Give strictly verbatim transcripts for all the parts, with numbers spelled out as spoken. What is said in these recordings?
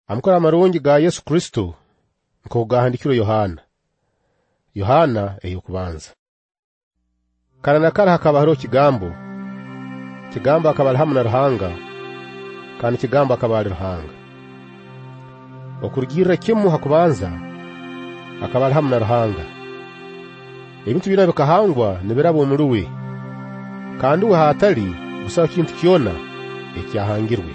Amukora amarungi ga Yesu Kristo nko gahandikiro Yohana. Yohana eyo kubanza. Karana kara hakaba haro kigambo. Kigambo akaba hamwe na Ruhanga. Kandi kigambo akaba ari Ruhanga. Okurugira kimu hakubanza akaba hamwe na Ruhanga. Ebintu bina bikahangwa nibirabo muruwe. Kandi we hatali gusaba kintu kiona ekyahangirwe.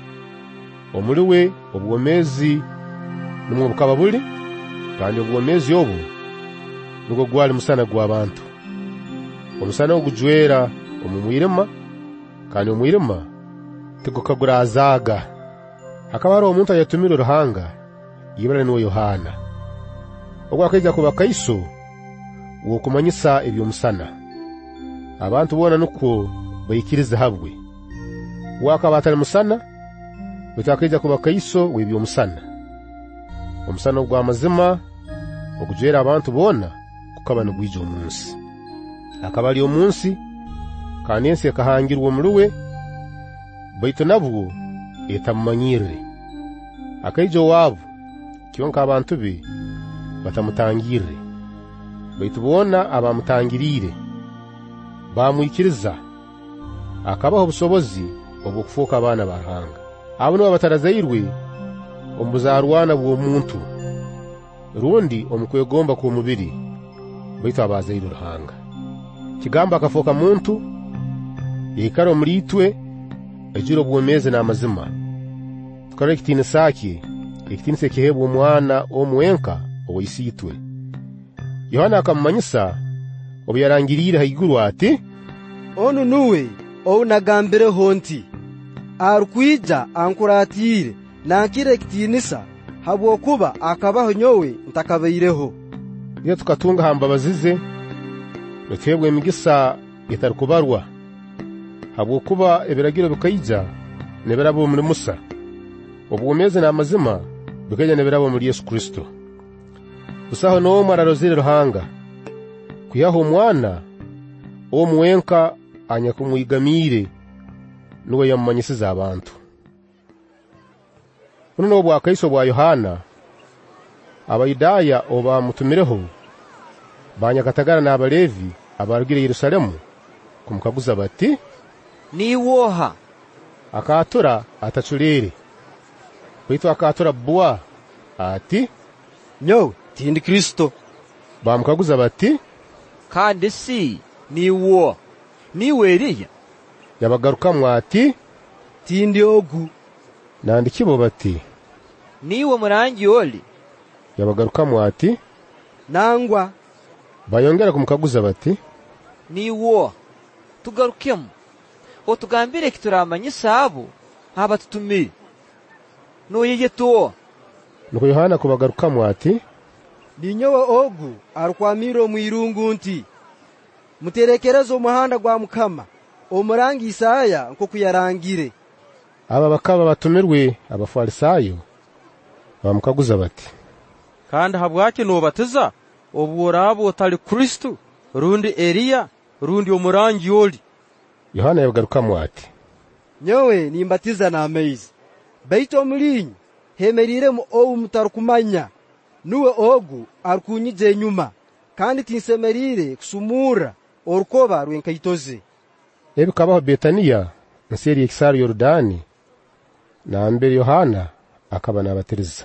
Omuruwe obwomezi numwe bukaba buli kandi obwomezi obu nugo gwali musana gw'abantu. Omusana ogujwera omumwirima kandi omwirima tegukagura azaga. Hakaba hari omuntu ayatumira Ruhanga yibara niwe Yohana. Ogwakaija kuba Kaiso wo kumanyisa ebyo musana. Abantu bona nuko bayikiriza habwe. Wakaba atali musana bitakaija kuba Kaiso webyo musana. Omusana ogwa mazima okujera abantu bona kukaba nugwijo munsi. Akaba ali omunsi kandi ensi yakahangirwa muruwe baitu nabwo etamanyire. Akaijo wabo kionka abantu be batamutangire. Baitu bona abamutangirire bamwikiriza akabaho obusobozi obukufuka abana ba Ruhanga. Abo nibo batarazayirwe ombuzarwana bw'omuntu rundi omukwegomba ku mubiri baitu abazayirwe Ruhanga. Kigamba akafoka muntu yekaro mulitwe ejiro bwomeze na mazima. Tukare kitine saki ekitine se kihebwa omwana omwenka owisitwe. Yohana akamanyisa obuyarangirire haiguru ati onu nuwe ounagambire honti arukwija ankuratire nankire kitinisa habwo kuba akabaho nyowe ntakabayireho. Iyo tukatunga hamba bazize betebwe emigisa itarukubarwa habwo kuba ebiragiro bikaija nebirabo muri Musa obwomeze na mazima bikaija nebirabo muri Yesu Kristo. Usaho no mararozire Ruhanga kuyaho omwana omwenka anyakumwigamire nuwe yamanyisiza abantu. Uno no bwa Kaiso bwa Yohana abayidaya oba mutumireho banyakatagara na abalevi abarugire Yerusalemu kumukaguza bati ni woha. Akatura atachulire baitu akatura bwa ati nyowe tindi Kristo. Bamukaguza bati kandi si ni wo ni weriya. Yabagaruka mwati tindi ogu. Nandikibo bati niwe murangi oli. Yabagaruka mwati nangwa. Bayongera kumukaguza bati ni wo tugarukemu otugambire kituramanyisa abo aba tutumire no yeyeto. Nuko Yohana kubagaruka mwati ni nyowe ogu arukwamiro mwirungu nti muterekereza umuhanda gwa Mukama omurangi Isaya nko kuyarangire. Aba bakaba batumirwe abafarisayo bamukaguza bati kandi habwake no batiza obworabo otali Kristo rundi Eliya rundi omurangi oli. Yohana yabagaruka mwati nyowe nimbatiza na amaizi baito mulinyi hemerire mu owu mutarukumanya nuwe ogu arukunyije nyuma kandi tinsemerire kusumura orukoba rwenkaitoze. Ebi kabaho Betania nseri ekisaro Yordani na mbere Yohana akaba nabatiriza.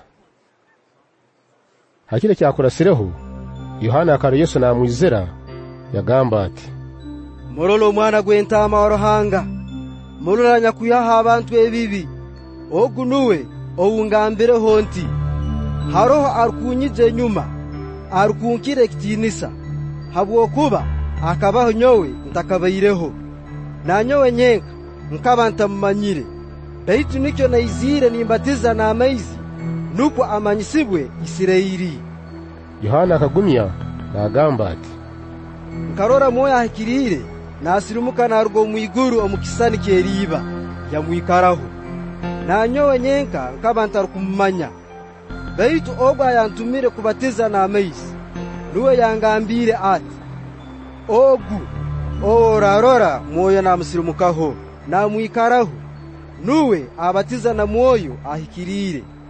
Hakire cyakurasireho Yohana akaro Yesu na mwizera yagamba ati Morolo mwana gwentama wa Ruhanga mururanya kuyaha abantu ebibi ogu nuwe owungambire honti haroho arukunyije nyuma arukunkire kitinisa habwo kuba akabaho nyowe ntakabayireho na nyowe nyenka nkaba ntamumanyire baitu nikyo naizire nimbatiza na amaizi nuko amanyisibwe Isirayiri. Yohana akagumya nagamba ati nkarora moya hakirire nasirimuka narugo mwiguru omukisani keriba yamwikaraho na nyowe nyenka nkaba ntarukumanya baitu ogwa yantumire kubatiza na amaizi nuwe yangambire ati ogu orarora moyo namsirimukaho namwikaraho nuwe abatiza na moyo ahikirire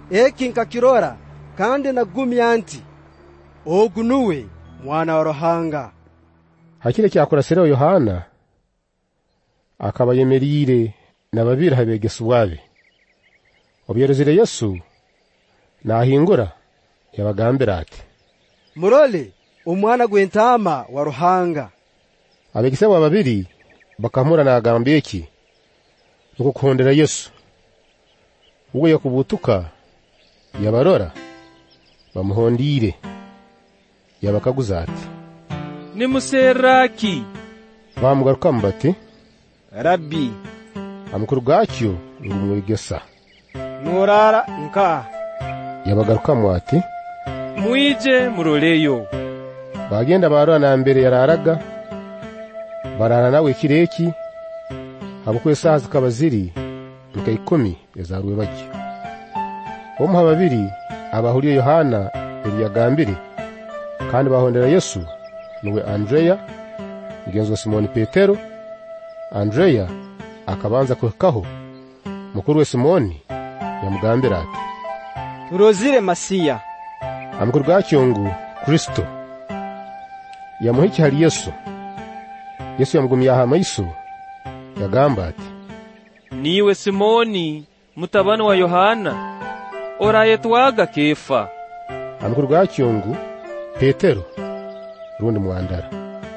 eki nkakirora kandi nagumya nti ogu nuwe mwana wa Ruhanga. Hakire kyakurasireho Yohana akaba yemerire n'ababiri habegesubwabe. Obyerezire Yesu nahingura yabagambira ati murole umwana gw'entama wa Ruhanga. Abegesebwa babiri bakamura nagamba eki ukukondera Yesu. Ubwo yakubutuka yabarora bamuhondire yabakaguza ati ni museraki. Bamugaruka mbati Rabbi, amukuru gacyo ngumwegesa. norara nka. Yabagaruka mwati Mwije muroleyo. bagenda barora na mbere yararaga barara nawe kireki habukwe saa zikaba ziri nka ikumi yazaruwe bajya. Omuha babiri abahuriye Yohana eliyagambire kandi bahondera Yesu nuwe Andrea mugenzi wa Simoni Petero. Andrea akabanza kukaho mukuru we Simoni yamugambira ati Turozire Masiya. amukuru gacyongu Kristo yamuhiki hari Yesu. Yesu yamugumya aha maiso yagamba ati Niwe Simoni mutabani wa Yohana. Oraye twaga Kefa. amukuru gacyongu Petero rundi mwandara.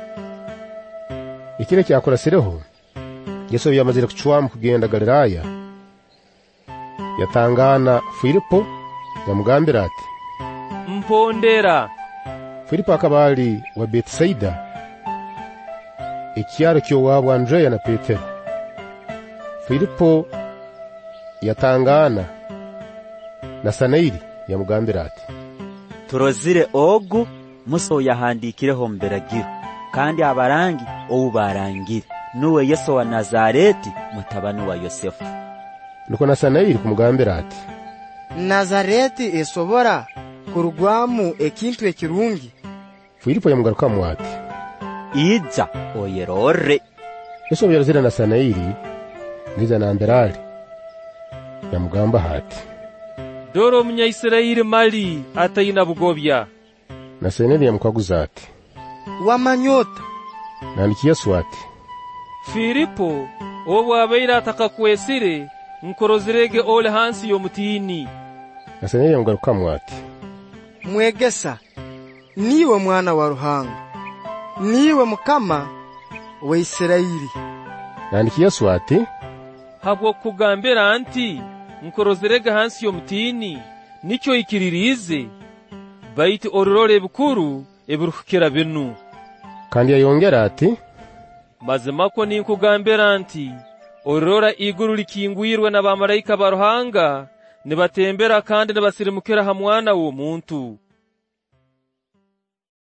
Ikire cyakorasireho Yesu yamazire kuchwamu kugenda Galilaya. Yatangana Filipo yamugambira ati Mpondera. Filipo akabali wa Betsaida ikyaro cyo wabo Andrea na Petero. Filipo yatangana na Sanaili yamugambira ati turozire ogu muso yahandikireho mberagiro kandi abarangi obu barangire nuwe Yesu wa Nazareti mutabani wa Yosefu. nuko na Sanaili kumugambira ati Nazareti esobora kurugwamu ekintu ekirungi. Filipo yamugaruka mwati Ija oyerore. Yesu yarazira na Sanaili niza na Anderali yamugamba hati Doro munya Israeli mali atayina bugobya. na Sanaili yamukwaguza ati Wamanyota. nandiki Yesu ati Filipo obu abaira atakakwesire nkorozirege ole hansi yo mutini. na Sanaili yamugaruka mwati Mwegesa niwe mwana wa Ruhanga. Niwe mukama wa Isiraeli. nandiki Yesu ati Habwo kugambira anti nkorozirege hansi yo mutini nicyo ikiririze. Baiti ororore bukuru eburukira binu. kandi yayongera ati Mazima ko ninkugambira anti orora iguru likingwirwe na bamarayika ba Ruhanga nibatembera kandi nibasirimukira hamwana wo muntu.